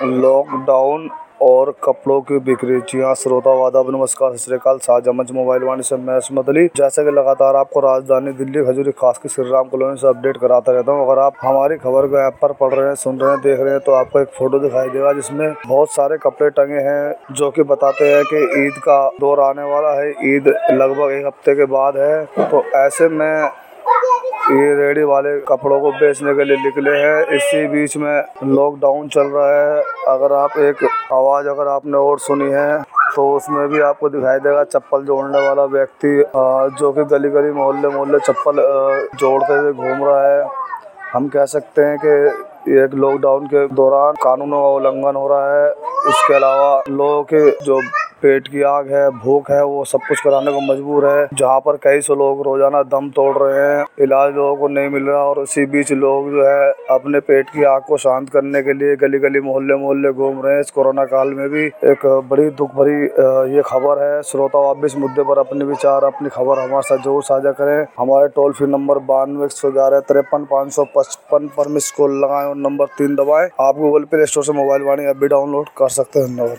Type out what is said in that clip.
Lockdown और कपड़ों की बिक्री। जी हाँ श्रोता वादा नमस्कार, सत श्री अकाल। साझा मंच मोबाइल वाणी से मैं इसमत अली। जैसे कि लगातार आपको राजधानी दिल्ली खजूरी खास की श्री राम कॉलोनी से अपडेट कराता रहता हूँ। अगर आप हमारी खबर को ऐप पर पढ़ रहे हैं, सुन रहे हैं, देख रहे हैं तो आपको एक फोटो दिखाई देगा जिसमें बहुत सारे कपड़े टंगे हैं जो कि बताते हैं कि ईद का दौर आने वाला है। ईद लगभग एक हफ्ते के बाद है, तो ऐसे में ये रेडी वाले कपड़ों को बेचने के लिए निकले हैं। इसी बीच में लॉकडाउन चल रहा है। अगर आप एक आवाज आपने और सुनी है तो उसमें भी आपको दिखाई देगा चप्पल जोड़ने वाला व्यक्ति जो कि गली गली मोहल्ले मोहल्ले चप्पल जोड़ते हुए घूम रहा है। हम कह सकते हैं कि एक लॉकडाउन के दौरान कानूनों का उल्लंघन हो रहा है। इसके अलावा लोगों के जो पेट की आग है, भूख है, वो सब कुछ कराने को मजबूर है। जहाँ पर कई सौ लोग रोजाना दम तोड़ रहे हैं, इलाज लोगों को नहीं मिल रहा और इसी बीच लोग जो है अपने पेट की आग को शांत करने के लिए गली गली मोहल्ले मोहल्ले घूम रहे हैं। इस कोरोना काल में भी एक बड़ी दुख भरी ये खबर है। श्रोता आप भी इस मुद्दे पर अपने विचार, अपनी खबर हमारे साथ जरूर साझा करें। हमारे टोल फ्री नंबर 9211533555 पर मिस कॉल लगाएं और नंबर 3 दबाएं। आप गूगल प्ले स्टोर से मोबाइल वाणी ऐप भी डाउनलोड कर सकते हैं। धन्यवाद।